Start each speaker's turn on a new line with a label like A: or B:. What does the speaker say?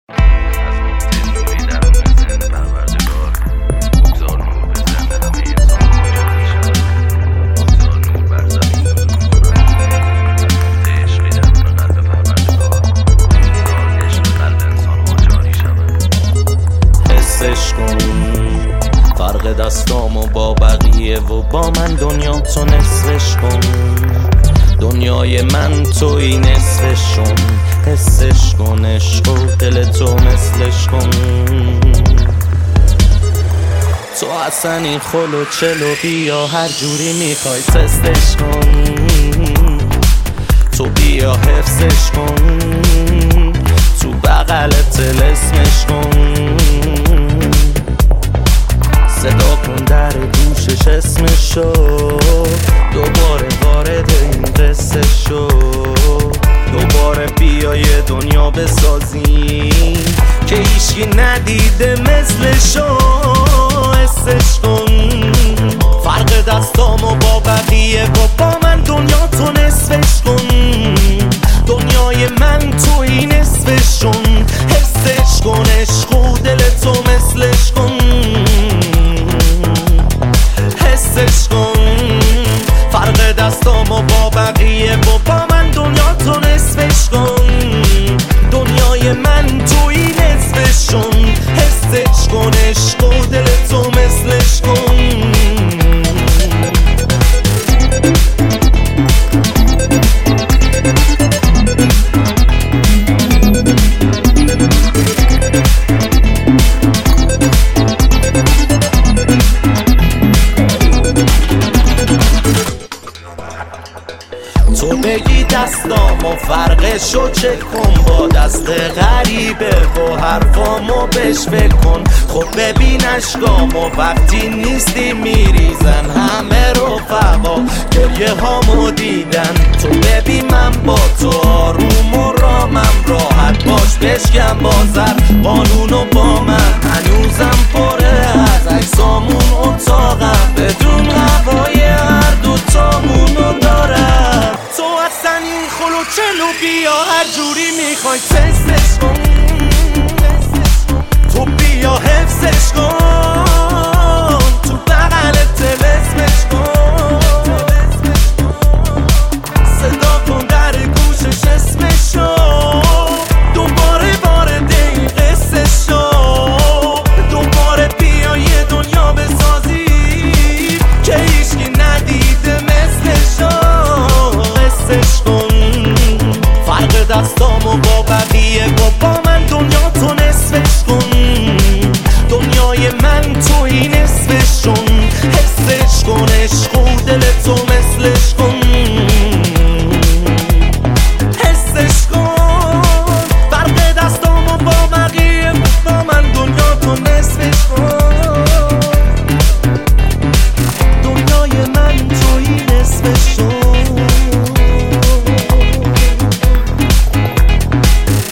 A: فرق دستامو با بقیه و با من دنیا تو نصفش کن. دنیای من توی نصفشون، حسش کن عشق و دل تو مثلش کن. تو اصلا این خلو چلو بیا هر جوری میخوای تستش کن. تو بیا حفظش کن، تو بغلت تلسمش کن. صدا کن در گوشش اسمشو، دوباره وارد این قصه شو. دوباره بیا یه دنیا بسازیم که هیچکی ندیده مثلشو. حسش کن فرق دستامو با بقیه و با من دنیا تو نصفش کن. دنیای من توی نصفشون، حسش کن عشق و دل تو مثلش کن. حسش کن فرق دستامو با بقیه و با من دنیا تو نصفش کن. دنیای من توی نصفشون، حسش کن عشق و دل تو مثلش کن. تو بگی دستامو فرقشو چک کن با دست غریبه و حرفامو بهش فکر کن. خب ببین اشکامو وقتی نیستی میریزن همه رفقا گریه هامو دیدن. تو ببین من با تو آروم و رامم راحت باش بشکم بازر قانونو با من. هنوزم پره از عکسامون اتاقم بدون هوای هر دوتامونو دارم. تو اصلا این خلو چلو بیا هر جوری میخوای تست